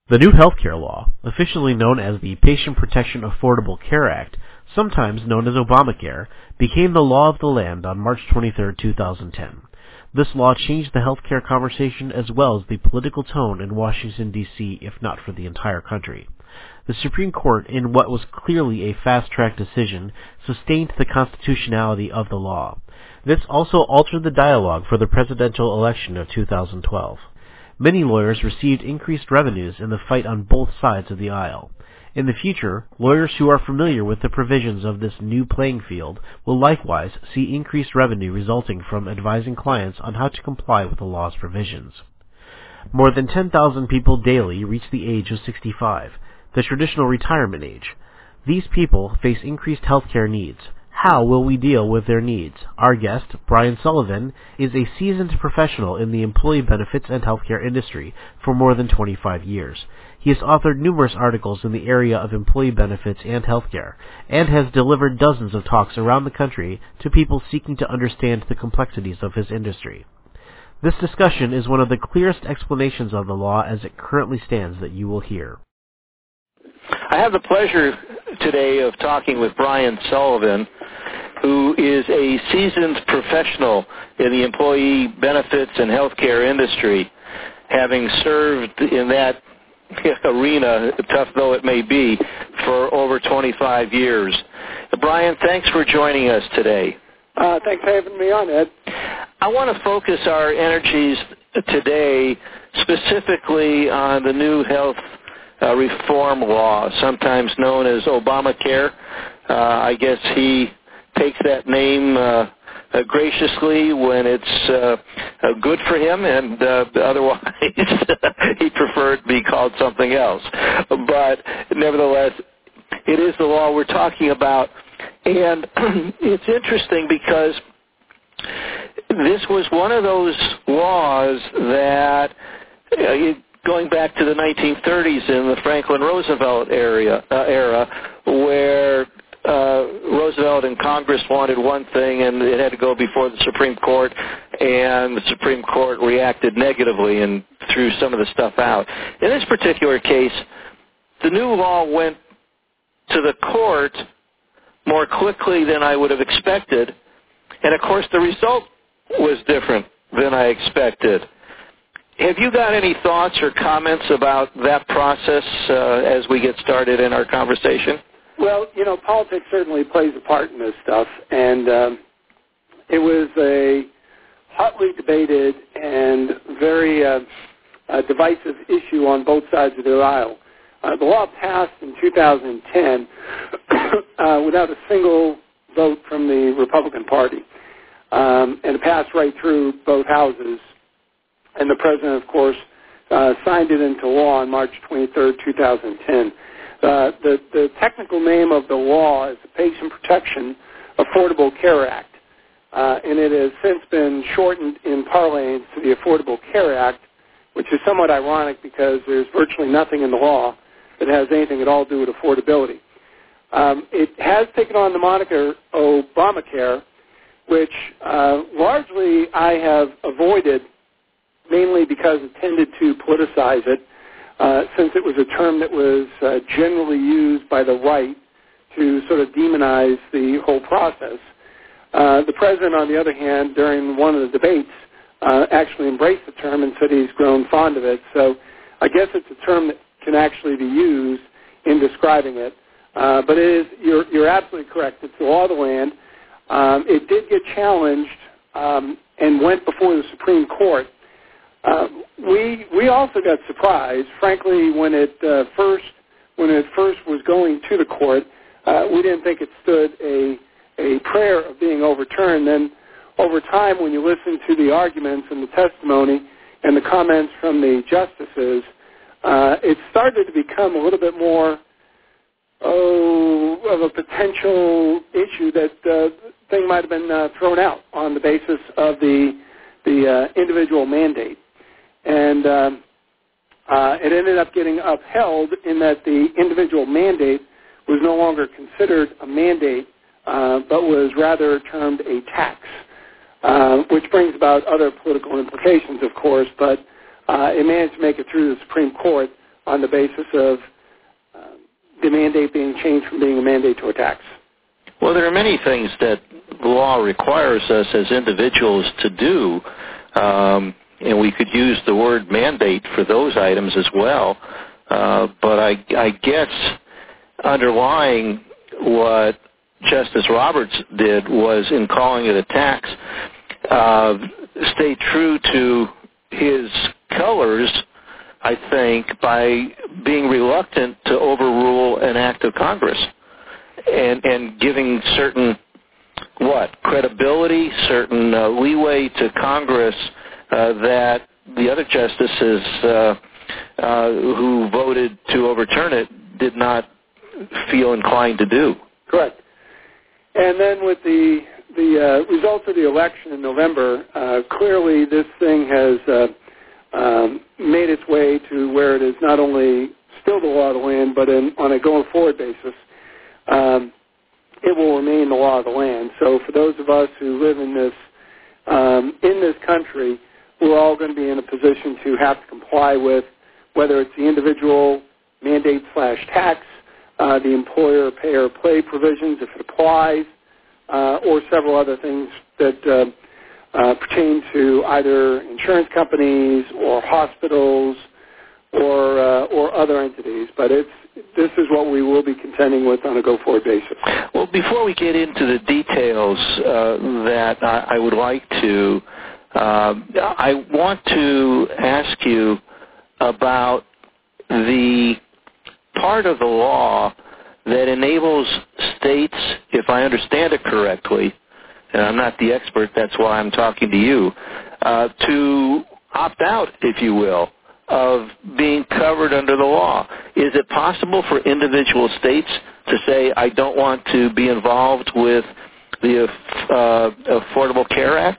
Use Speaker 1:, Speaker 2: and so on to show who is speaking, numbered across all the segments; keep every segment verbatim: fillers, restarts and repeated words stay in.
Speaker 1: The new healthcare law, officially known as the Patient Protection Affordable Care Act, sometimes known as Obamacare, became the law of the land on March twenty-third, two thousand ten. This law changed the healthcare conversation as well as the political tone in Washington, D C, if not for the entire country. The Supreme Court, in what was clearly a fast-track decision, sustained the constitutionality of the law. This also altered the dialogue for the presidential election of two thousand twelve. Many lawyers received increased revenues in the fight on both sides of the aisle. In the future, lawyers who are familiar with the provisions of this new playing field will likewise see increased revenue resulting from advising clients on how to comply with the law's provisions. More than ten thousand people daily reach the age of sixty-five, the traditional retirement age. These people face increased healthcare needs. How will we deal with their needs? Our guest, Brian Sullivan, is a seasoned professional in the employee benefits and healthcare industry for more than twenty-five years. He has authored numerous articles in the area of employee benefits and healthcare, and has delivered dozens of talks around the country to people seeking to understand the complexities of his industry. This discussion is one of the clearest explanations of the law as it currently stands that you will hear.
Speaker 2: I have the pleasure today of talking with Brian Sullivan, who is a seasoned professional in the employee benefits and healthcare industry, having served in that arena, tough though it may be, for over twenty-five years. Brian, thanks for joining us today.
Speaker 3: Uh, thanks for having me on, Ed.
Speaker 2: I want to focus our energies today specifically on the new health uh, reform law, sometimes known as Obamacare. Uh, I guess he takes that name uh, uh, graciously when it's uh, uh, good for him, and uh, otherwise he preferred to be called something else. But nevertheless, it is the law we're talking about. And it's interesting because this was one of those laws that, uh, going back to the nineteen thirties in the Franklin Roosevelt area, uh, era, where uh, Roosevelt and Congress wanted one thing and it had to go before the Supreme Court, and the Supreme Court reacted negatively and threw some of the stuff out. In this particular case, the new law went to the court more quickly than I would have expected, and of course the result was different than I expected. Have you got any thoughts or comments about that process uh, as we get started in our conversation?
Speaker 3: Well, you know, politics certainly plays a part in this stuff, and um, it was a hotly debated and very uh, uh, divisive issue on both sides of the aisle. Uh, the law passed in two thousand ten uh, without a single vote from the Republican Party, um, and it passed right through both houses. And the president, of course, uh, signed it into law on March twenty-third, two thousand ten. Uh, the, the technical name of the law is the Patient Protection Affordable Care Act, uh, and it has since been shortened in parlance to the Affordable Care Act, which is somewhat ironic because there's virtually nothing in the law that has anything at all to do with affordability. Um, it has taken on the moniker Obamacare, which uh, largely I have avoided, mainly because it tended to politicize it, uh, since it was a term that was uh, generally used by the right to sort of demonize the whole process. Uh, the president, on the other hand, during one of the debates, uh, actually embraced the term and said he's grown fond of it. So I guess it's a term that can actually be used in describing it. Uh, but it is, you're, you're absolutely correct. It's the law of the land. Um, it did get challenged um, and went before the Supreme Court. Uh, we we also got surprised, frankly, when it uh, first when it first was going to the court. Uh, we didn't think it stood a a prayer of being overturned. Then, over time, when you listen to the arguments and the testimony and the comments from the justices, uh, it started to become a little bit more oh, of a potential issue that uh, thing might have been uh, thrown out on the basis of the the uh, individual mandate. And um, uh, it ended up getting upheld in that the individual mandate was no longer considered a mandate, uh, but was rather termed a tax, uh, which brings about other political implications, of course, but uh, it managed to make it through the Supreme Court on the basis of uh, the mandate being changed from being a mandate to a tax.
Speaker 2: Well, there are many things that the law requires us as individuals to do, um, and we could use the word mandate for those items as well. Uh, but I, I guess underlying what Justice Roberts did was, in calling it a tax, uh, stay true to his colors, I think, by being reluctant to overrule an act of Congress and, and giving certain, what, credibility, certain uh, leeway to Congress uh, that the other justices uh, uh, who voted to overturn it did not feel inclined to do.
Speaker 3: Correct. And then with the the uh, results of the election in November, uh, clearly this thing has uh, um, made its way to where it is not only still the law of the land, but in, on a going forward basis, um, it will remain the law of the land. So for those of us who live in this um, in this country, we're all going to be in a position to have to comply with whether it's the individual mandate slash tax, uh, the employer pay or play provisions if it applies, uh, or several other things that uh, uh, pertain to either insurance companies or hospitals or uh, or other entities. But it's this is what we will be contending with on a go-forward basis.
Speaker 2: Well, before we get into the details uh, that I, I would like to, uh, I want to ask you about the part of the law that enables states, if I understand it correctly, and I'm not the expert, that's why I'm talking to you, uh, to opt out, if you will, of being covered under the law. Is it possible for individual states to say, I don't want to be involved with the uh, Affordable Care Act?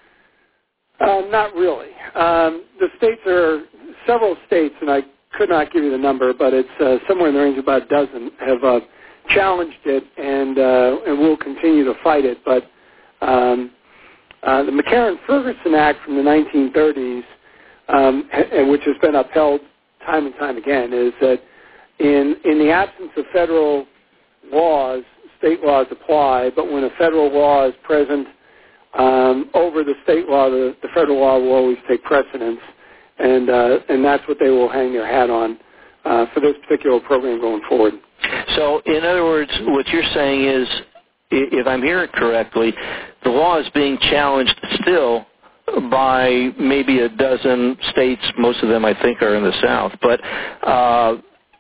Speaker 3: Uh, not really. Um, the states are, several states, and I could not give you the number, but it's uh, somewhere in the range of about a dozen, have uh, challenged it and uh, and will continue to fight it. But um, uh, the McCarran-Ferguson Act from the nineteen thirties, um, and which has been upheld time and time again, is that in in the absence of federal laws, state laws apply, but when a federal law is present um, over the state law, the, the federal law will always take precedence. And uh, and that's what they will hang their hat on uh, for this particular program going forward.
Speaker 2: So, in other words, what you're saying is, if I'm hearing it correctly, the law is being challenged still by maybe a dozen states. Most of them, I think, are in the South. But uh,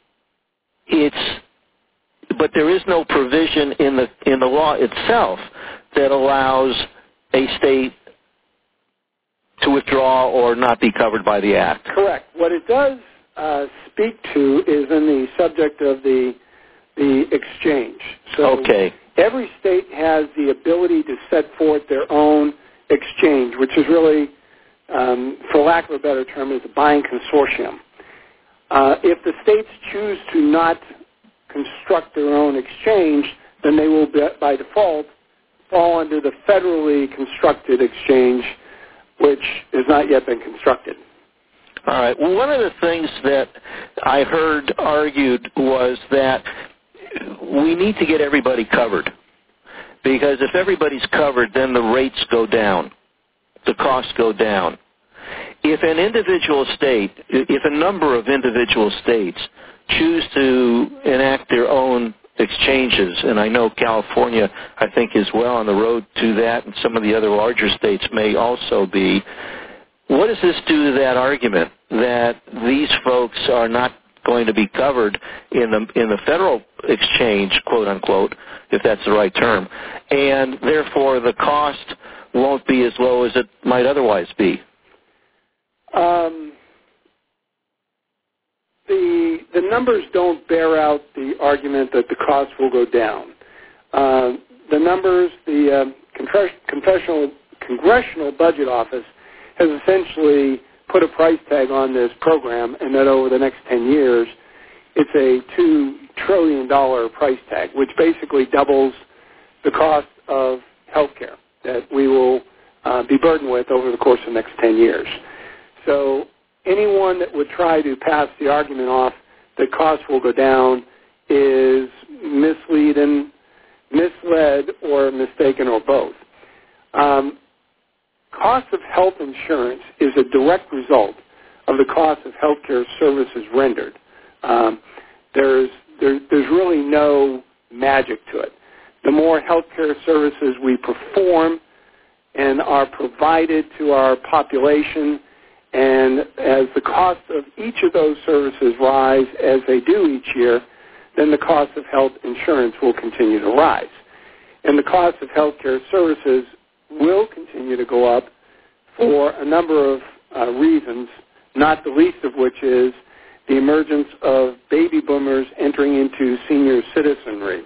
Speaker 2: it's but there is no provision in the in the law itself that allows a state to withdraw or not be covered by the Act.
Speaker 3: Correct. What it does uh, speak to is in the subject of the the exchange. So
Speaker 2: okay.
Speaker 3: Every state has the ability to set forth their own exchange, which is really, um, for lack of a better term, is a buying consortium. Uh, if the states choose to not construct their own exchange, then they will, be, by default, fall under the federally constructed exchange, which has not yet been constructed.
Speaker 2: All right. Well, one of the things that I heard argued was that we need to get everybody covered, because if everybody's covered, then the rates go down, the costs go down. If an individual state, if a number of individual states choose to enact their own exchanges, and I know California, I think, is well on the road to that, and some of the other larger states may also be. What does this do to that argument that these folks are not going to be covered in the in the federal exchange, quote unquote, if that's the right term, and therefore the cost won't be as low as it might otherwise be?
Speaker 3: Um, the the numbers don't bear out the argument that the cost will go down. Uh, the numbers, the uh, Congressional Congressional Budget Office has essentially put a price tag on this program, and that over the next ten years, it's a two trillion dollars price tag, which basically doubles the cost of health care that we will uh, be burdened with over the course of the next ten years. So anyone that would try to pass the argument off that costs will go down is misleading, misled, or mistaken, or both. Um, cost of health insurance is a direct result of the cost of healthcare services rendered. Um, there's there, there's really no magic to it. The more healthcare services we perform and are provided to our population, and as the cost of each of those services rise as they do each year, then the cost of health insurance will continue to rise. And the cost of healthcare services will continue to go up for a number of uh, reasons, not the least of which is the emergence of baby boomers entering into senior citizenry.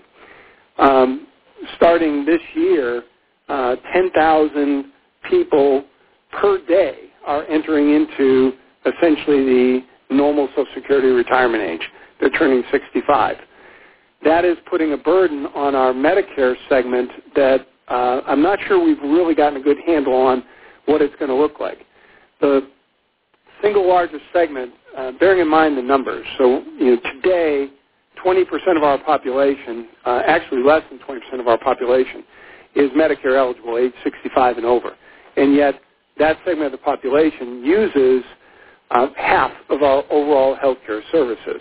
Speaker 3: Um, starting this year, uh, ten thousand people per day are entering into essentially the normal Social Security retirement age. They're turning sixty-five. That is putting a burden on our Medicare segment that uh, I'm not sure we've really gotten a good handle on what it's going to look like. The single largest segment, uh, bearing in mind the numbers, so you know, today twenty percent of our population, uh, actually less than twenty percent of our population, is Medicare eligible, age sixty-five and over. And yet that segment of the population uses uh, half of our overall healthcare services.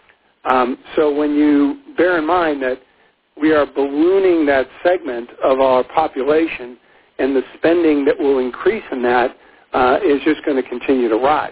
Speaker 3: Um, so when you bear in mind that we are ballooning that segment of our population and the spending that will increase in that uh, is just going to continue to rise.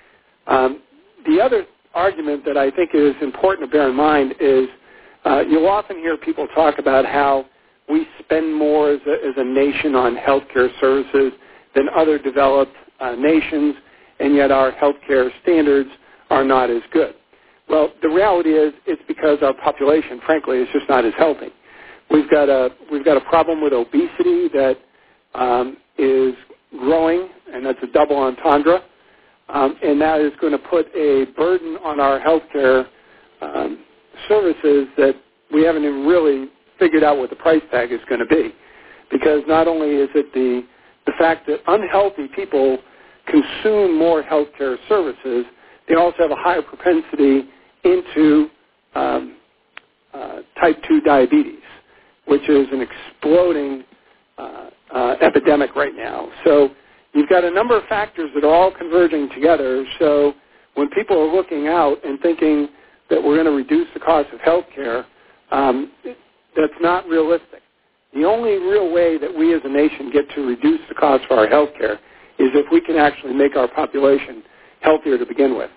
Speaker 3: Um, the other argument that I think is important to bear in mind is uh, you'll often hear people talk about how we spend more as a, as a nation on healthcare services than other developed uh, nations, and yet our healthcare standards are not as good. Well, the reality is it's because our population, frankly, is just not as healthy. We've got a we've got a problem with obesity that um, is growing, and that's a double entendre, um, and that is going to put a burden on our healthcare um, services that we haven't even really figured out what the price tag is going to be, because not only is it the the fact that unhealthy people consume more healthcare services, they also have a higher propensity into um, uh, type two diabetes, which is an exploding uh, uh, epidemic right now. So you've got a number of factors that are all converging together. So when people are looking out and thinking that we're going to reduce the cost of health care, um, that's not realistic. The only real way that we as a nation get to reduce the cost for our health care is if we can actually make our population healthier to begin with.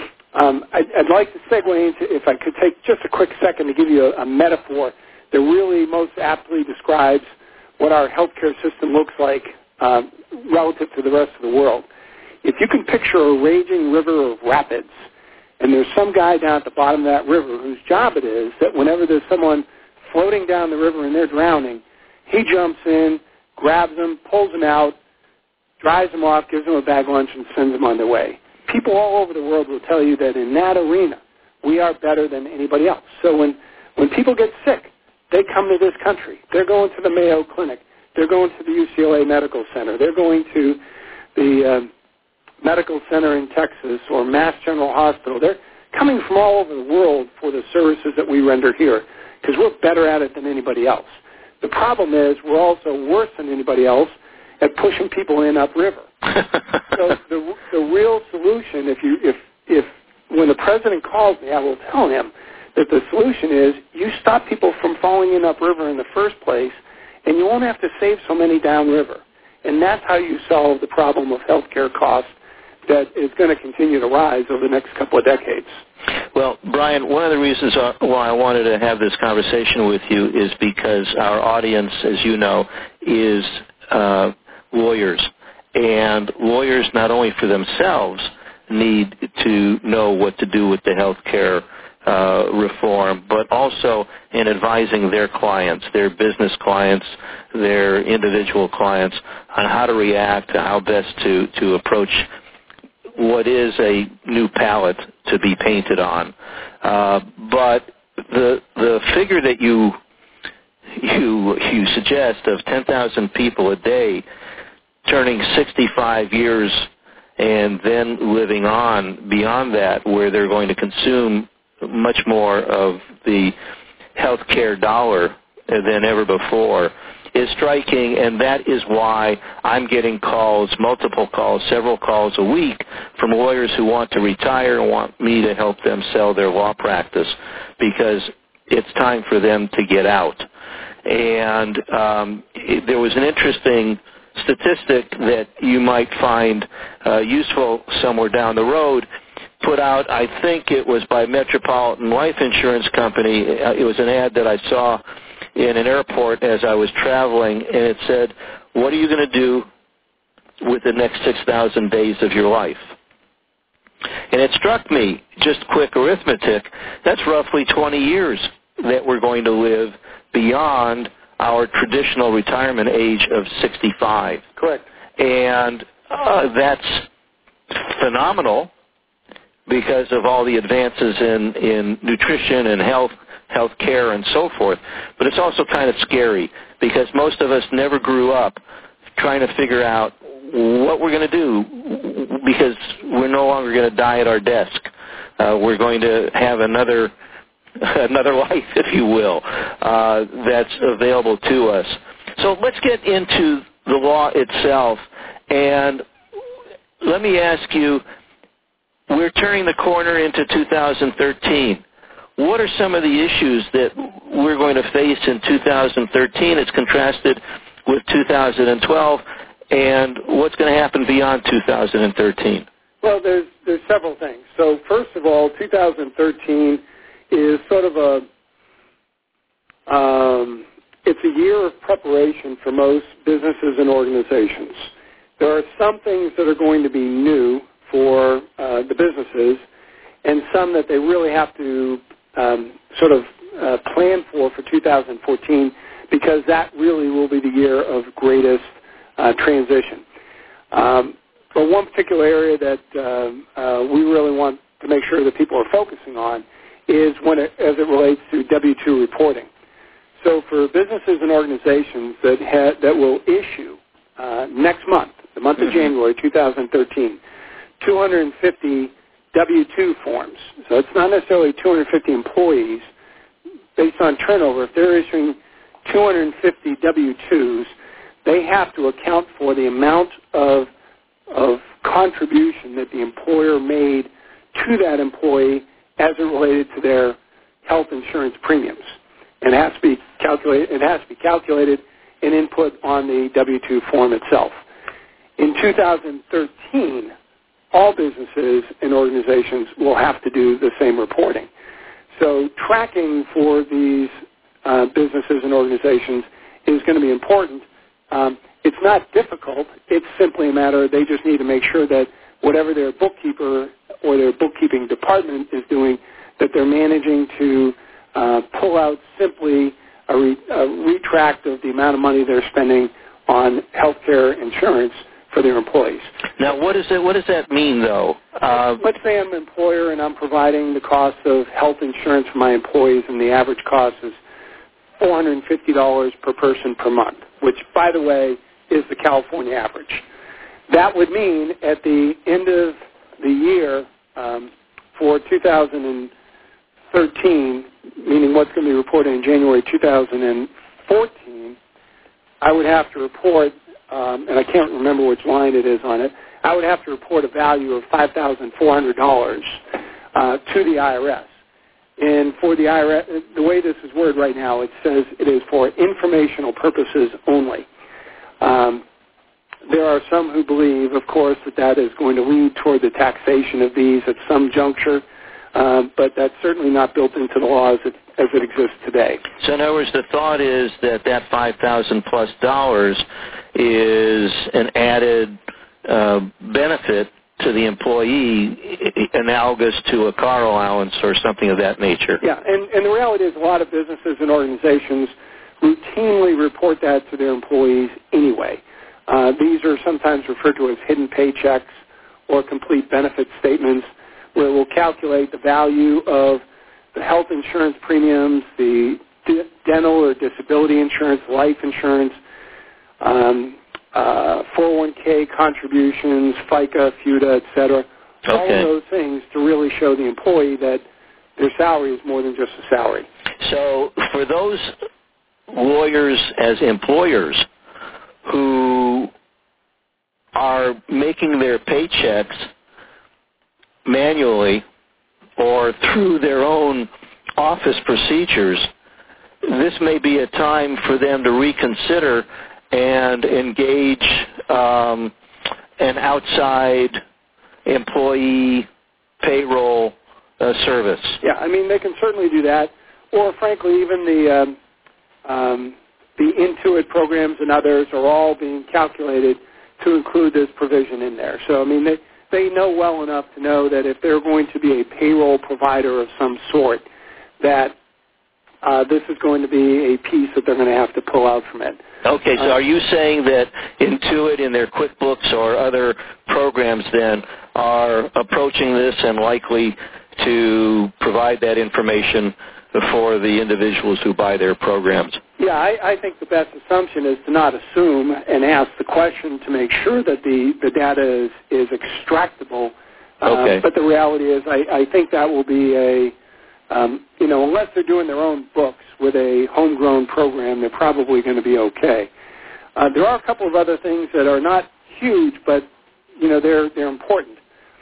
Speaker 3: Um, I'd, I'd like to segue into, if I could take just a quick second to give you a, a metaphor that really most aptly describes what our healthcare system looks like uh, relative to the rest of the world. If you can picture a raging river of rapids, and there's some guy down at the bottom of that river whose job it is that whenever there's someone floating down the river and they're drowning, he jumps in, grabs them, pulls them out, dries them off, gives them a bag lunch, and sends them on their way. People all over the world will tell you that in that arena, we are better than anybody else. So when, when people get sick, they come to this country. They're going to the Mayo Clinic. They're going to the U C L A Medical Center. They're going to the uh, Medical Center in Texas or Mass General Hospital. They're coming from all over the world for the services that we render here because we're better at it than anybody else. The problem is we're also worse than anybody else at pushing people in upriver. So the the real solution, if you if if when the president calls me, I will tell him that the solution is you stop people from falling in upriver in the first place, and you won't have to save so many downriver. And that's how you solve the problem of healthcare costs that is going to continue to rise over the next couple of decades.
Speaker 2: Well, Brian, one of the reasons why I wanted to have this conversation with you is because our audience, as you know, is uh, lawyers. And lawyers, not only for themselves, need to know what to do with the health care uh, reform, but also in advising their clients, their business clients, their individual clients, on how to react, how best to, to approach what is a new palette to be painted on. Uh, but the the figure that you you you suggest of ten thousand people a day turning sixty-five years and then living on beyond that, where they're going to consume much more of the healthcare dollar than ever before, is striking, and that is why I'm getting calls, multiple calls, several calls a week from lawyers who want to retire and want me to help them sell their law practice, because it's time for them to get out. And um, it, there was an interesting statistic that you might find uh, useful somewhere down the road, put out, I think it was by Metropolitan Life Insurance Company. It was an ad that I saw in an airport as I was traveling, and it said, what are you going to do with the next six thousand days of your life? And it struck me, just quick arithmetic, that's roughly twenty years that we're going to live beyond our traditional retirement age of sixty-five.
Speaker 3: Correct.
Speaker 2: And uh, that's phenomenal because of all the advances in, in nutrition and health, health care and so forth. But it's also kind of scary because most of us never grew up trying to figure out what we're going to do, because we're no longer going to die at our desk. Uh, we're going to have another another life, if you will, uh, that's available to us. So let's get into the law itself, and let me ask you, we're turning the corner into two thousand thirteen. What are some of the issues that we're going to face in two thousand thirteen as contrasted with two thousand twelve, and what's going to happen beyond two thousand thirteen?
Speaker 3: Well, there's there's several things. So first of all, two thousand thirteen is sort of a um, it's a year of preparation for most businesses and organizations. There are some things that are going to be new for uh, the businesses, and some that they really have to um, sort of uh, plan for for two thousand fourteen, because that really will be the year of greatest uh, transition. Um, but one particular area that uh, uh, we really want to make sure that people are focusing on is when it, as it relates to W two reporting. So for businesses and organizations that ha- that will issue uh, next month, the month of January two thousand thirteen, two hundred fifty W two forms. So it's not necessarily two hundred fifty employees. Based on turnover, if they're issuing two hundred fifty W twos, they have to account for the amount of of contribution that the employer made to that employee as it related to their health insurance premiums. And it has to be calculated, it has to be calculated and input on the W two form itself. In two thousand thirteen, all businesses and organizations will have to do the same reporting. So tracking for these uh, businesses and organizations is going to be important. Um, it's not difficult. It's simply a matter of they just need to make sure that whatever their bookkeeper or their bookkeeping department is doing, that they're managing to uh, pull out simply a, re- a retract of the amount of money they're spending on healthcare insurance for their employees.
Speaker 2: Now, what is it? What does that mean, though? Uh,
Speaker 3: Let's say I'm an employer and I'm providing the cost of health insurance for my employees, and the average cost is four hundred fifty dollars per person per month, which, by the way, is the California average. That would mean at the end of the year um, for two thousand thirteen, meaning what's going to be reported in January two thousand fourteen, I would have to report, um, and I can't remember which line it is on it, I would have to report a value of five thousand four hundred dollars uh, to the I R S. And for the I R S, the way this is worded right now, it says it is for informational purposes only. Um, there are some who believe, of course, that that is going to lead toward the taxation of these at some juncture, uh, but that's certainly not built into the law as it, as it exists today.
Speaker 2: So in other words, the thought is that that five thousand plus dollars is an added uh, benefit to the employee, analogous to a car allowance or something of that nature.
Speaker 3: Yeah, and, and the reality is a lot of businesses and organizations routinely report that to their employees anyway. Uh, these are sometimes referred to as hidden paychecks or complete benefit statements, where it will calculate the value of the health insurance premiums, the d- dental or disability insurance, life insurance, um, uh, four oh one k contributions, FICA, FUTA, et cetera.
Speaker 2: Okay.
Speaker 3: All of those things to really show the employee that their salary is more than just a salary.
Speaker 2: So for those lawyers as employers who are making their paychecks manually or through their own office procedures, this may be a time for them to reconsider and engage um, an outside employee payroll uh, service.
Speaker 3: Yeah, I mean, they can certainly do that. Or, frankly, even the um, um, the Intuit programs and others are all being calculated to include this provision in there. So, I mean, they, they know well enough to know that if they're going to be a payroll provider of some sort, that uh, this is going to be a piece that they're going to have to pull out from it.
Speaker 2: Okay, so
Speaker 3: uh,
Speaker 2: are you saying that Intuit in their QuickBooks or other programs then are approaching this and likely to provide that information for the individuals who buy their programs?
Speaker 3: Yeah, I, I think the best assumption is to not assume and ask the question to make sure that the, the data is, is extractable.
Speaker 2: Okay.
Speaker 3: Uh, but the reality is I, I think that will be a, um, you know, unless they're doing their own books with a homegrown program, they're probably going to be okay. Uh, there are a couple of other things that are not huge, but, you know, they're, they're important.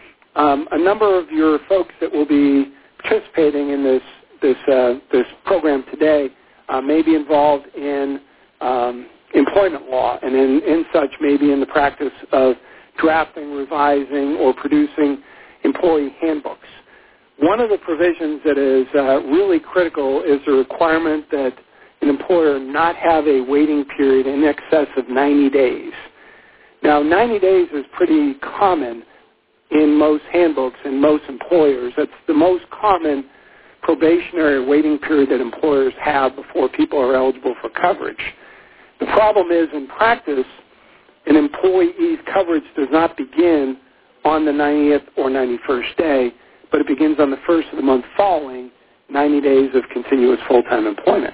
Speaker 3: Um, a number of your folks that will be participating in this this uh, this program today uh, may be involved in um, employment law, and in, in such may be in the practice of drafting, revising, or producing employee handbooks. One of the provisions that is uh, really critical is the requirement that an employer not have a waiting period in excess of ninety days. Now, ninety days is pretty common in most handbooks and most employers. That's the most common probationary waiting period that employers have before people are eligible for coverage. The problem is, in practice, an employee's coverage does not begin on the ninetieth or ninety-first day, but it begins on the first of the month following ninety days of continuous full-time employment,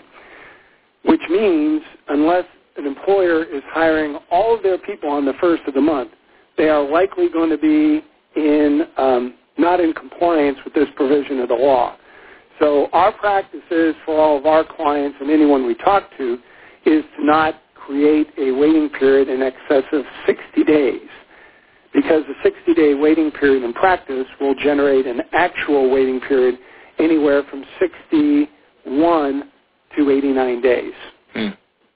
Speaker 3: which means unless an employer is hiring all of their people on the first of the month, they are likely going to be in um, not in compliance with this provision of the law. So our practice is for all of our clients and anyone we talk to is to not create a waiting period in excess of sixty days, because the sixty-day waiting period in practice will generate an actual waiting period anywhere from sixty-one to eighty-nine days.
Speaker 2: Hmm.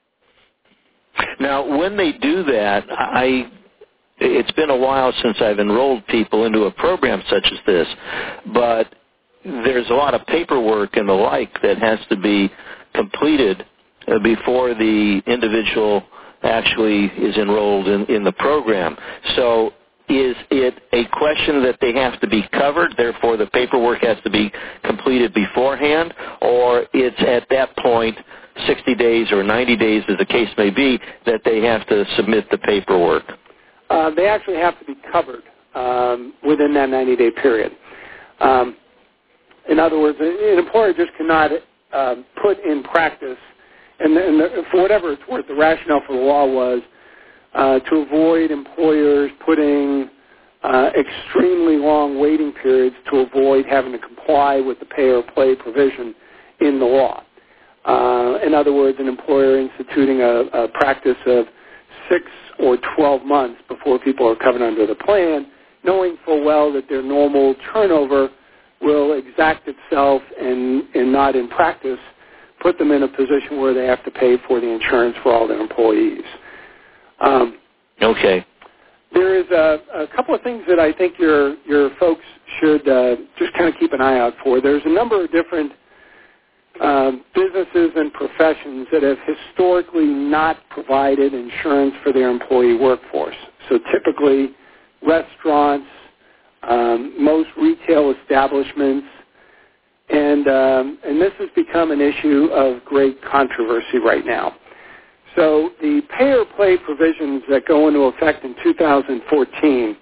Speaker 2: Now, when they do that, I it's been a while since I've enrolled people into a program such as this, but there's a lot of paperwork and the like that has to be completed uh, before the individual actually is enrolled in, in the program. So is it a question that they have to be covered, therefore the paperwork has to be completed beforehand, or it's at that point, sixty days or ninety days as the case may be, that they have to submit the paperwork?
Speaker 3: Uh, they actually have to be covered um, within that ninety-day period. Um, in other words, an employer just cannot uh, put in practice, and, and the, for whatever it's worth, the rationale for the law was uh, to avoid employers putting uh, extremely long waiting periods to avoid having to comply with the pay or play provision in the law. Uh, in other words, an employer instituting a, a practice of six or twelve months before people are covered under the plan, knowing full well that their normal turnover will exact itself and, and not in practice put them in a position where they have to pay for the insurance for all their employees. Um,
Speaker 2: okay.
Speaker 3: There is a, a couple of things that I think your your folks should uh, just kind of keep an eye out for. There's a number of different um, businesses and professions that have historically not provided insurance for their employee workforce. So typically restaurants, um, most retail establishments, and um, and this has become an issue of great controversy right now. So the pay-or-play provisions that go into effect in two thousand fourteen,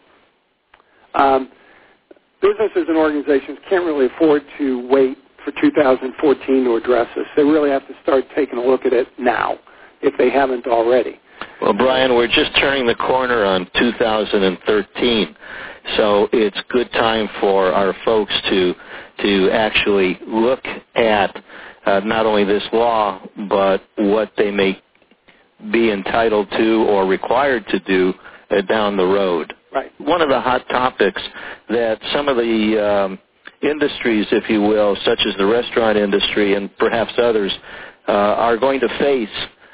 Speaker 3: um, businesses and organizations can't really afford to wait for two thousand fourteen to address this. They really have to start taking a look at it now, if they haven't already.
Speaker 2: Well, Brian, we're just turning the corner on two thousand thirteen, so it's good time for our folks to to actually look at uh, not only this law, but what they may be entitled to or required to do uh, down the road.
Speaker 3: Right.
Speaker 2: One of the hot topics that some of the um, industries, if you will, such as the restaurant industry and perhaps others, uh, are going to face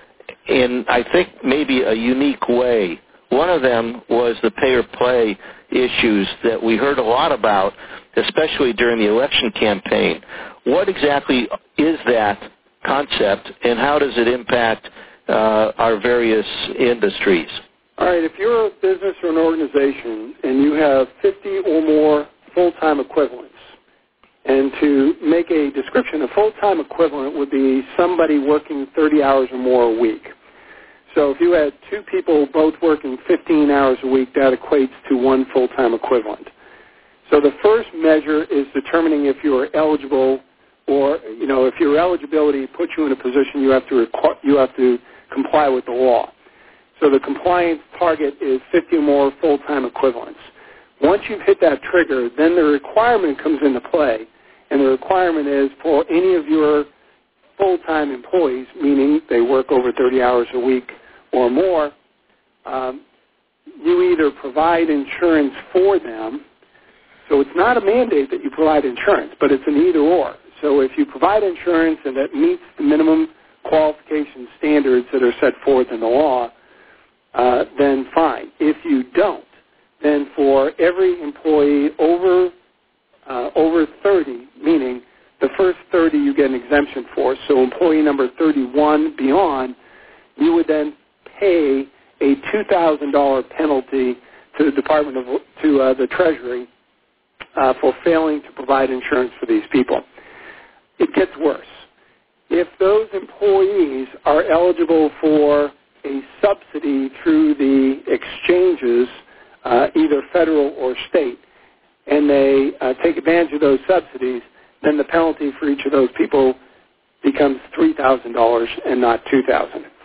Speaker 2: in, I think, maybe a unique way. One of them was the pay-or-play issues that we heard a lot about, especially during the election campaign. What exactly is that concept, and how does it impact uh, our various industries?
Speaker 3: All right, if you're a business or an organization and you have fifty or more full-time equivalents, and to make a description, a full-time equivalent would be somebody working thirty hours or more a week. So if you had two people both working fifteen hours a week, that equates to one full-time equivalent. So the first measure is determining if you are eligible, or, you know, if your eligibility puts you in a position you have to requ- you have to comply with the law. So the compliance target is fifty or more full-time equivalents. Once you've hit that trigger, then the requirement comes into play, and the requirement is for any of your full-time employees, meaning they work over thirty hours a week or more, um, you either provide insurance for them. So it's not a mandate that you provide insurance, but it's an either-or. So if you provide insurance and that meets the minimum qualification standards that are set forth in the law, uh, then fine. If you don't, then for every employee over uh, over thirty, meaning the first thirty you get an exemption for, so employee number thirty-one beyond, you would then pay a two thousand dollars penalty to the Department of to uh, the Treasury uh, for failing to provide insurance for these people. It gets worse. If those employees are eligible for a subsidy through the exchanges, uh, either federal or state, and they uh, take advantage of those subsidies, then the penalty for each of those people becomes three thousand dollars and not two thousand dollars.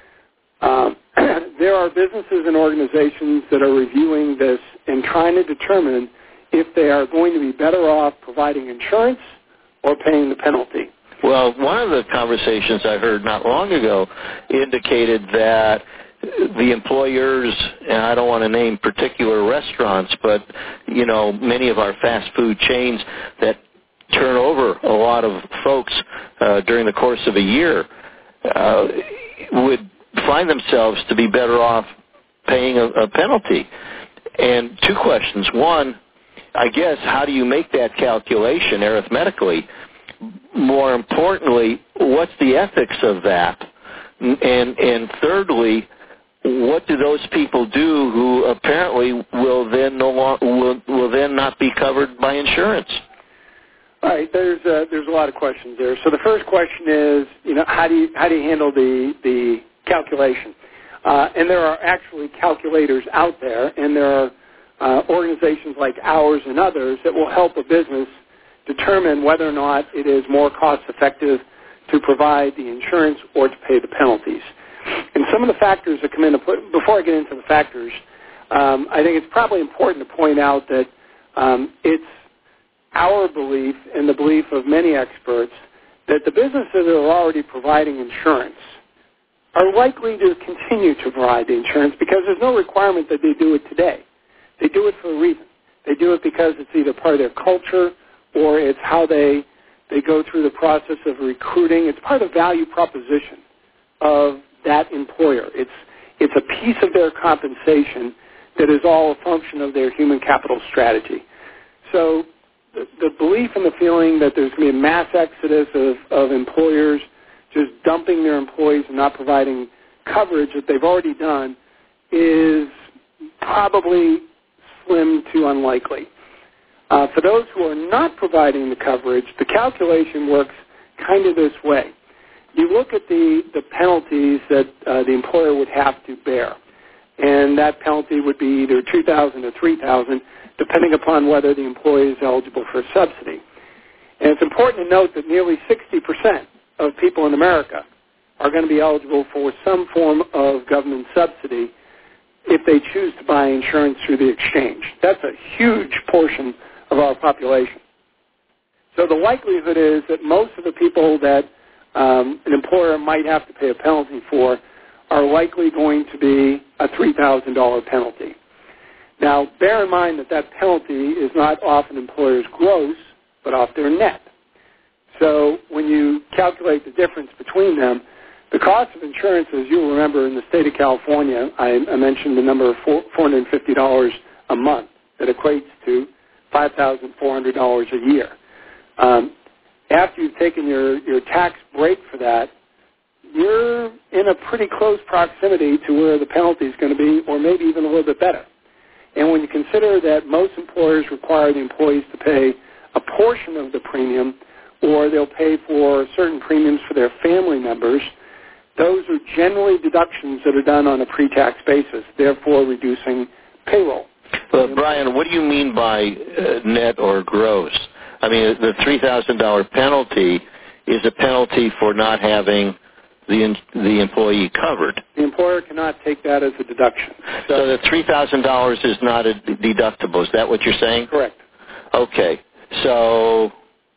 Speaker 3: Um, there are businesses and organizations that are reviewing this and trying to determine if they are going to be better off providing insurance or paying the penalty.
Speaker 2: Well, one of the conversations I heard not long ago indicated that the employers, and I don't want to name particular restaurants, but, you know, many of our fast food chains that turn over a lot of folks uh, during the course of a year uh, would find themselves to be better off paying a, a penalty. And two questions. One, I guess, how do you make that calculation arithmetically? More importantly, what's the ethics of that? And and thirdly, what do those people do who apparently will then no long, will, will then not be covered by insurance?
Speaker 3: All right, there's uh, there's a lot of questions there. So the first question is, you know, how do you how do you handle the the calculation? Uh, and there are actually calculators out there, and there are uh, organizations like ours and others that will help a business determine whether or not it is more cost-effective to provide the insurance or to pay the penalties. And some of the factors that come into play, before I get into the factors, um, I think it's probably important to point out that um, it's our belief and the belief of many experts that the businesses that are already providing insurance are likely to continue to provide the insurance because there's no requirement that they do it today. They do it for a reason. They do it because it's either part of their culture or it's how they they go through the process of recruiting. It's part of the value proposition of that employer. It's it's a piece of their compensation that is all a function of their human capital strategy. So the, the belief and the feeling that there's going to be a mass exodus of, of employers just dumping their employees and not providing coverage that they've already done is probably slim to unlikely. Uh, for those who are not providing the coverage, the calculation works kind of this way. You look at the, the penalties that uh, the employer would have to bear, and that penalty would be either two thousand dollars or three thousand dollars, depending upon whether the employee is eligible for a subsidy. And it's important to note that nearly sixty percent of people in America are going to be eligible for some form of government subsidy if they choose to buy insurance through the exchange. That's a huge portion of our population. So the likelihood is that most of the people that um, an employer might have to pay a penalty for are likely going to be a three thousand dollars penalty. Now, bear in mind that that penalty is not off an employer's gross, but off their net. So when you calculate the difference between them, the cost of insurance, as you'll remember, in the state of California, I, I mentioned the number of four hundred fifty dollars a month. That equates to five thousand four hundred dollars a year. Um, after you've taken your, your tax break for that, you're in a pretty close proximity to where the penalty is going to be, or maybe even a little bit better. And when you consider that most employers require the employees to pay a portion of the premium, or they'll pay for certain premiums for their family members, those are generally deductions that are done on a pre-tax basis, therefore reducing payroll.
Speaker 2: Well, Brian, what do you mean by uh, net or gross? I mean, the three thousand dollars penalty is a penalty for not having the the employee covered.
Speaker 3: The employer cannot take that as a deduction.
Speaker 2: So, so the three thousand dollars is not a deductible. Is that what you're saying?
Speaker 3: Correct.
Speaker 2: Okay. So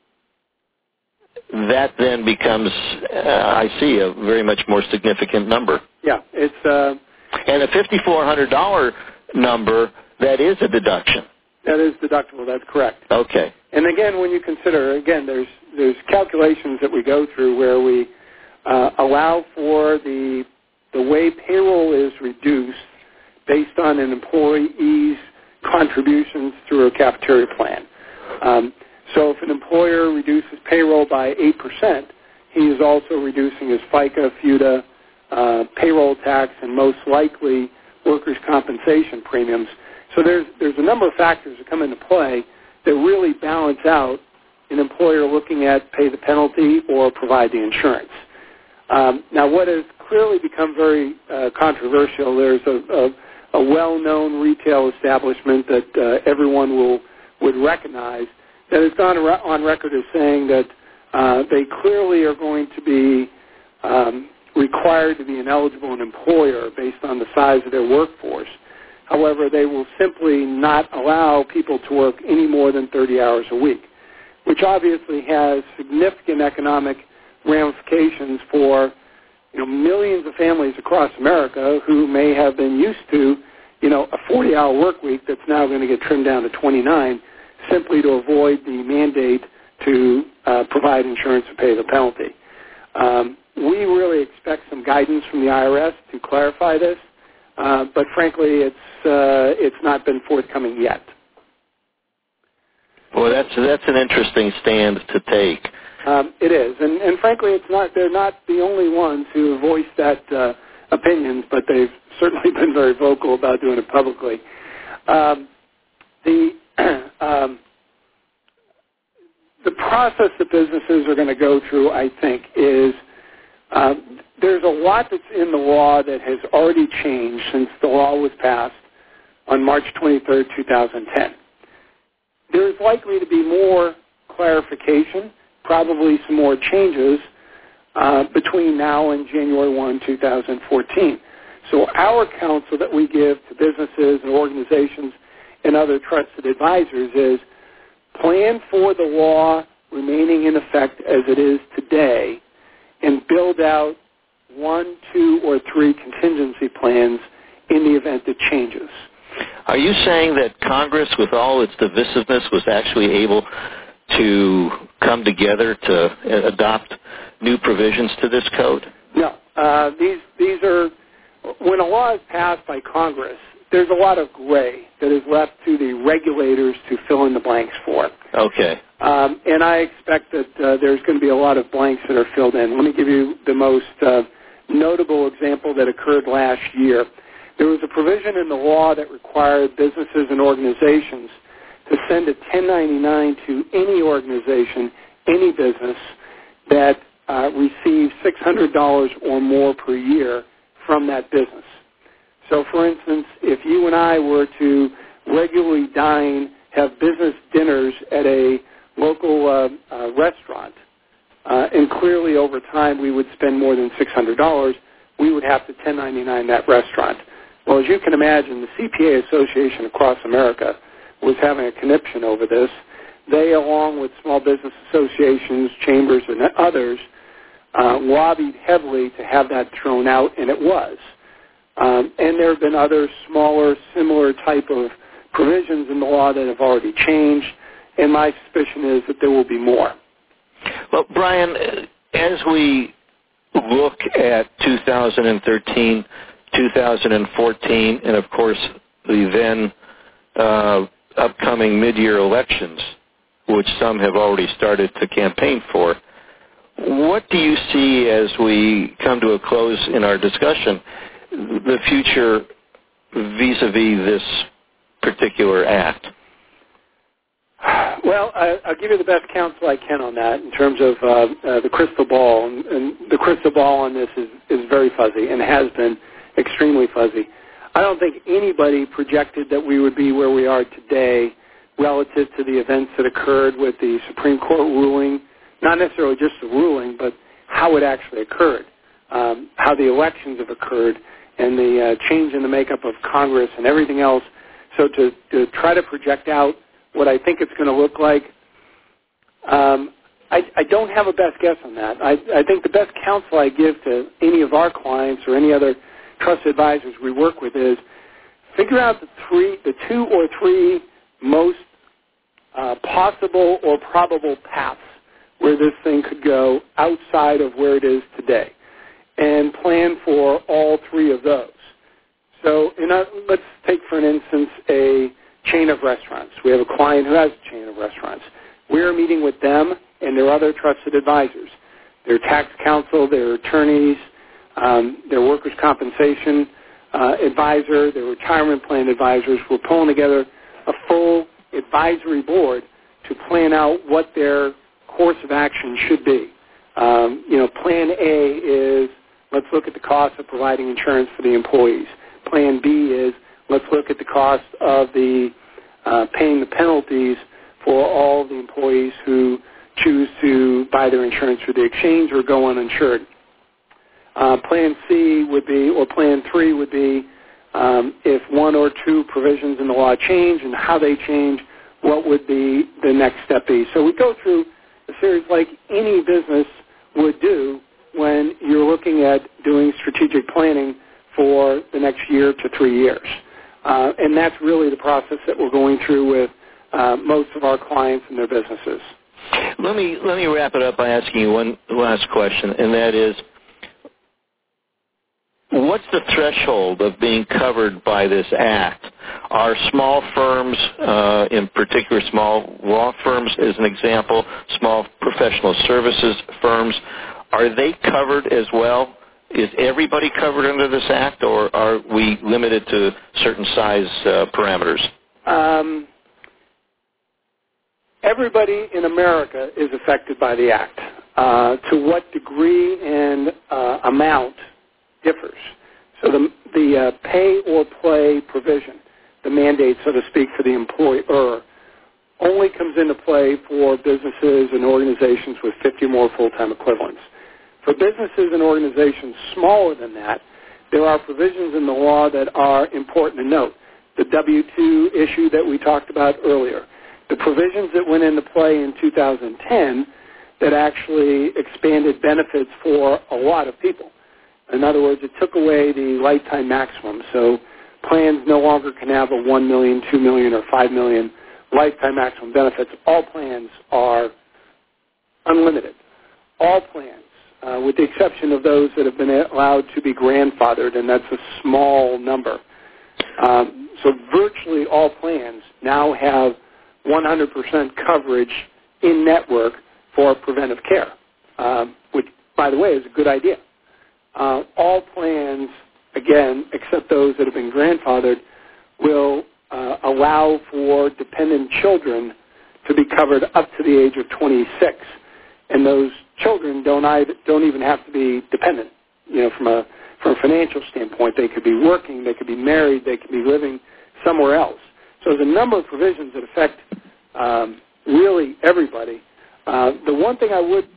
Speaker 2: that then becomes, uh, I see, a very much more significant number.
Speaker 3: Yeah. it's uh,
Speaker 2: And a five thousand four hundred dollars number, that is a deduction.
Speaker 3: That is deductible. That's correct.
Speaker 2: Okay.
Speaker 3: And again, when you consider, again, there's there's calculations that we go through where we uh, allow for the the way payroll is reduced based on an employee's contributions through a cafeteria plan. Um, so if an employer reduces payroll by eight percent, he is also reducing his FICA, FUTA, uh, payroll tax, and most likely workers' compensation premiums. So there's there's a number of factors that come into play that really balance out an employer looking at pay the penalty or provide the insurance. Um, now, what has clearly become very uh, controversial, there's a, a, a well-known retail establishment that uh, everyone will would recognize that has gone on record as saying that uh, they clearly are going to be um, required to be an eligible employer based on the size of their workforce. However, they will simply not allow people to work any more than thirty hours a week, which obviously has significant economic ramifications for, you know, millions of families across America who may have been used to, you know, a forty-hour work week that's now going to get trimmed down to twenty-nine simply to avoid the mandate to uh, provide insurance and pay the penalty. Um, we really expect some guidance from the I R S to clarify this. Uh, but frankly, it's uh, it's not been forthcoming yet.
Speaker 2: Well, that's that's an interesting stand to take.
Speaker 3: Um, it is, and, and frankly, it's not. They're not the only ones who have voiced that uh, opinions, but they've certainly been very vocal about doing it publicly. Um, the um, the process that businesses are going to go through, I think, is. Um, there's a lot that's in the law that has already changed since the law was passed on March twenty-third, two thousand ten. There's likely to be more clarification, probably some more changes uh, between now and January first, two thousand fourteen. So our counsel that we give to businesses and organizations and other trusted advisors is plan for the law remaining in effect as it is today and build out one, two, or three contingency plans in the event it changes.
Speaker 2: Are you saying that Congress, with all its divisiveness, was actually able to come together to adopt new provisions to this code?
Speaker 3: No. Uh, these these are, when a law is passed by Congress, there's a lot of gray that is left to the regulators to fill in the blanks for.
Speaker 2: Okay.
Speaker 3: Um, and I expect that uh, there's going to be a lot of blanks that are filled in. Let me give you the most uh, notable example that occurred last year. There was a provision in the law that required businesses and organizations to send a ten ninety-nine to any organization, any business, that uh, receives six hundred dollars or more per year from that business. So, for instance, if you and I were to regularly dine, have business dinners at a local uh, uh, restaurant, uh, and clearly over time we would spend more than six hundred dollars, we would have to ten ninety-nine that restaurant. Well, as you can imagine, the C P A Association across America was having a conniption over this. They, along with small business associations, chambers, and others, uh, lobbied heavily to have that thrown out, and it was. Um, and there have been other smaller, similar type of provisions in the law that have already changed, and my suspicion is that there will be more.
Speaker 2: Well, Brian, as we look at two thousand thirteen, two thousand fourteen, and of course the then uh, upcoming mid-year elections, which some have already started to campaign for, what do you see as we come to a close in our discussion, the future vis-a-vis this particular act?
Speaker 3: Well, I, I'll give you the best counsel I can on that in terms of uh, uh, the crystal ball. And, and the crystal ball on this is, is very fuzzy and has been extremely fuzzy. I don't think anybody projected that we would be where we are today relative to the events that occurred with the Supreme Court ruling, not necessarily just the ruling, but how it actually occurred, um, how the elections have occurred, and the uh, change in the makeup of Congress and everything else. So to, to try to project out what I think it's going to look like, um, I, I don't have a best guess on that. I, I think the best counsel I give to any of our clients or any other trusted advisors we work with is figure out the three, the two or three most uh, possible or probable paths where this thing could go outside of where it is today, and plan for all three of those. So in a, let's take, for an instance, a chain of restaurants. We have a client who has a chain of restaurants. We're meeting with them and their other trusted advisors, their tax counsel, their attorneys, um, their workers' compensation uh, advisor, their retirement plan advisors. We're pulling together a full advisory board to plan out what their course of action should be. Um, you know, Plan A is let's look at the cost of providing insurance for the employees. Plan B is let's look at the cost of the uh, paying the penalties for all the employees who choose to buy their insurance through the exchange or go uninsured. Uh, plan C would be, or Plan three would be, um, if one or two provisions in the law change and how they change, what would the, the next step be? So we go through a series like any business would do when you're looking at doing strategic planning for the next year to three years. Uh, and that's really the process that we're going through with uh, most of our clients and their businesses.
Speaker 2: Let me let me wrap it up by asking you one last question, and that is, what's the threshold of being covered by this act? Are small firms, uh, in particular small law firms as an example, small professional services firms, are they covered as well? Is everybody covered under this act, or are we limited to certain size uh, parameters?
Speaker 3: Um, everybody in America is affected by the act. Uh, to what degree and uh, amount differs. So the, the uh, pay or play provision, the mandate, so to speak, for the employer, only comes into play for businesses and organizations with fifty or more full-time equivalents. For businesses and organizations smaller than that, there are provisions in the law that are important to note. The W two issue that we talked about earlier, the provisions that went into play in two thousand ten that actually expanded benefits for a lot of people. In other words, it took away the lifetime maximum. So plans no longer can have a one million dollars, two million dollars, or five million dollars lifetime maximum benefits. All plans are unlimited. All plans, uh, with the exception of those that have been allowed to be grandfathered, and that's a small number. Um, so virtually all plans now have one hundred percent coverage in network for preventive care, um, which, by the way, is a good idea. Uh, all plans, again, except those that have been grandfathered, will uh, allow for dependent children to be covered up to the age of twenty-six, and those children don't either, don't even have to be dependent. You know, from a from a financial standpoint, they could be working, they could be married, they could be living somewhere else. So there's a number of provisions that affect um, really everybody. Uh, the one thing I would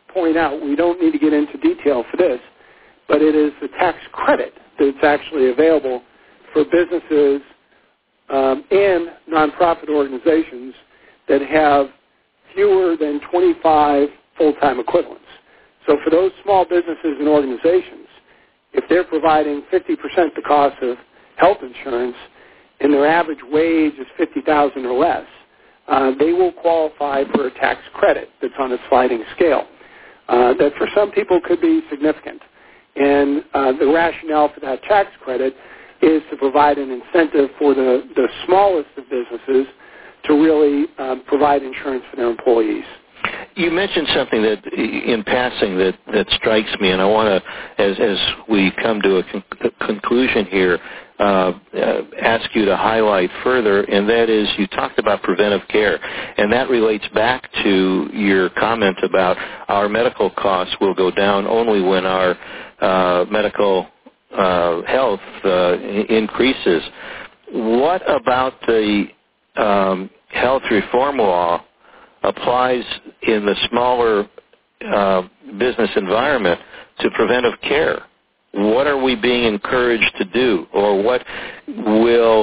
Speaker 3: point out, we don't need to get into detail for this, but it is the tax credit that's actually available for businesses um, and nonprofit organizations that have fewer than twenty-five full-time equivalents. So for those small businesses and organizations, if they're providing fifty percent the cost of health insurance and their average wage is fifty thousand dollars or less, uh, they will qualify for a tax credit that's on a sliding scale. Uh, that for some people could be significant. And uh, the rationale for that tax credit is to provide an incentive for the, the smallest of businesses to really um, provide insurance for their employees.
Speaker 2: You mentioned something that, in passing, that, that strikes me, and I want to, as, as we come to a, con- a conclusion here, uh, uh, ask you to highlight further, and that is you talked about preventive care, and that relates back to your comment about our medical costs will go down only when our uh, medical uh, health uh, increases. What about the um, health reform law applies in the smaller uh, business environment to preventive care? What are we being encouraged to do, or what will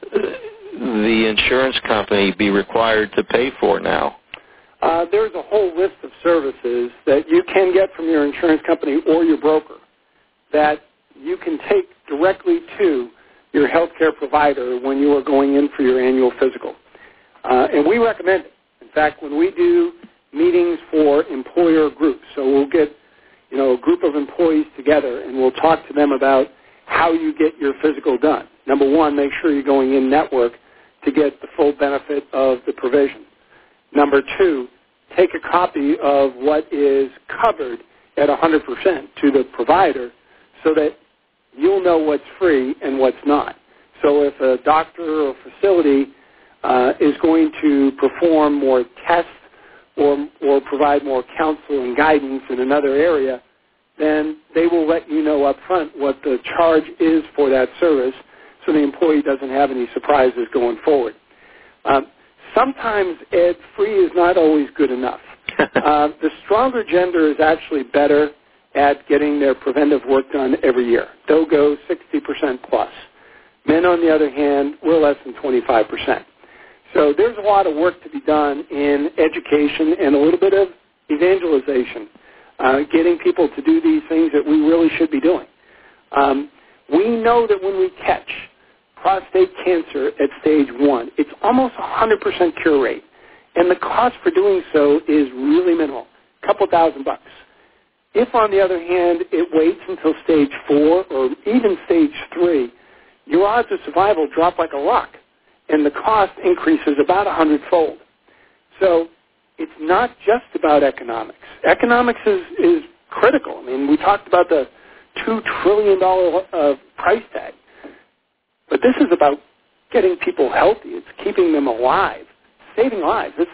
Speaker 2: the insurance company be required to pay for now?
Speaker 3: Uh, there's a whole list of services that you can get from your insurance company or your broker that you can take directly to your healthcare provider when you are going in for your annual physical. Uh, and we recommend it. In fact, when we do meetings for employer groups, so we'll get, you know, a group of employees together and we'll talk to them about how you get your physical done. Number one, make sure you're going in network to get the full benefit of the provision. Number two, take a copy of what is covered at one hundred percent to the provider so that you'll know what's free and what's not. So if a doctor or facility uh, is going to perform more tests or, or provide more counsel and guidance in another area, then they will let you know up front what the charge is for that service so the employee doesn't have any surprises going forward. Um, sometimes Ed, free is not always good enough. uh, the stronger gender is actually better at getting their preventive work done every year. They'll go sixty percent plus. Men, on the other hand, we're less than twenty-five percent. So there's a lot of work to be done in education and a little bit of evangelization, uh, getting people to do these things that we really should be doing. Um, we know that when we catch prostate cancer at stage one, it's almost a one hundred percent cure rate. And the cost for doing so is really minimal, a couple thousand bucks. If, on the other hand, it waits until stage four or even stage three, your odds of survival drop like a rock, and the cost increases about a hundredfold. So it's not just about economics. Economics is, is critical. I mean, we talked about the two trillion dollars uh, price tag, but this is about getting people healthy. It's keeping them alive, saving lives. This,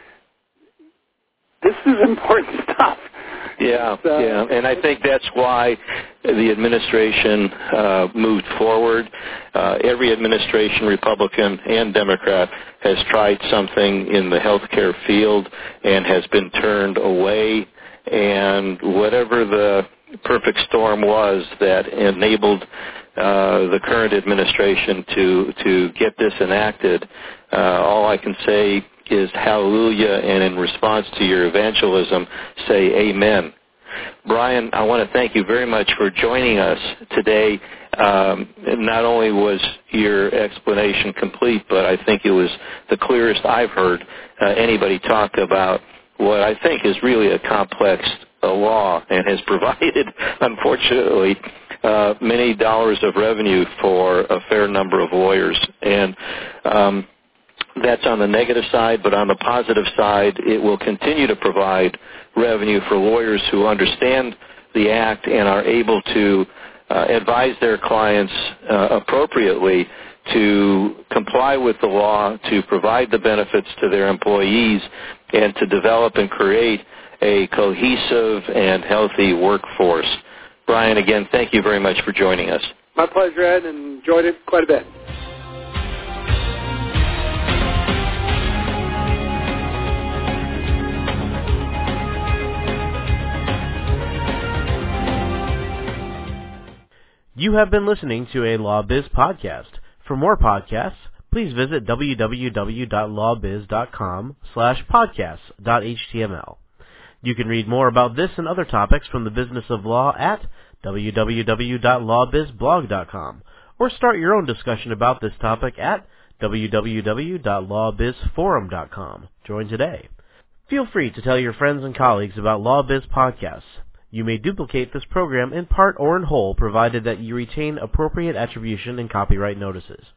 Speaker 3: this is important stuff.
Speaker 2: Yeah, uh, yeah, and I think that's why the administration uh, moved forward. Uh, every administration, Republican and Democrat, has tried something in the healthcare field and has been turned away. And whatever the perfect storm was that enabled uh, the current administration to to get this enacted, uh, all I can say is hallelujah, and in response to your evangelism, say amen. Brian, I want to thank you very much for joining us today. Um, not only was your explanation complete, but I think it was the clearest I've heard uh, anybody talk about what I think is really a complex uh, law and has provided, unfortunately, uh, many dollars of revenue for a fair number of lawyers. And um, that's on the negative side, but on the positive side, it will continue to provide revenue for lawyers who understand the Act and are able to uh, advise their clients uh, appropriately to comply with the law, to provide the benefits to their employees, and to develop and create a cohesive and healthy workforce. Brian, again, thank you very much for joining us.
Speaker 3: My pleasure, Ed, and enjoyed it quite a bit.
Speaker 1: You have been listening to a LawBiz podcast. For more podcasts, please visit www.lawbiz.com slash podcasts.html. You can read more about this and other topics from the business of law at w w w dot law biz blog dot com, or start your own discussion about this topic at w w w dot law biz forum dot com. Join today. Feel free to tell your friends and colleagues about LawBiz podcasts. You may duplicate this program in part or in whole, provided that you retain appropriate attribution and copyright notices.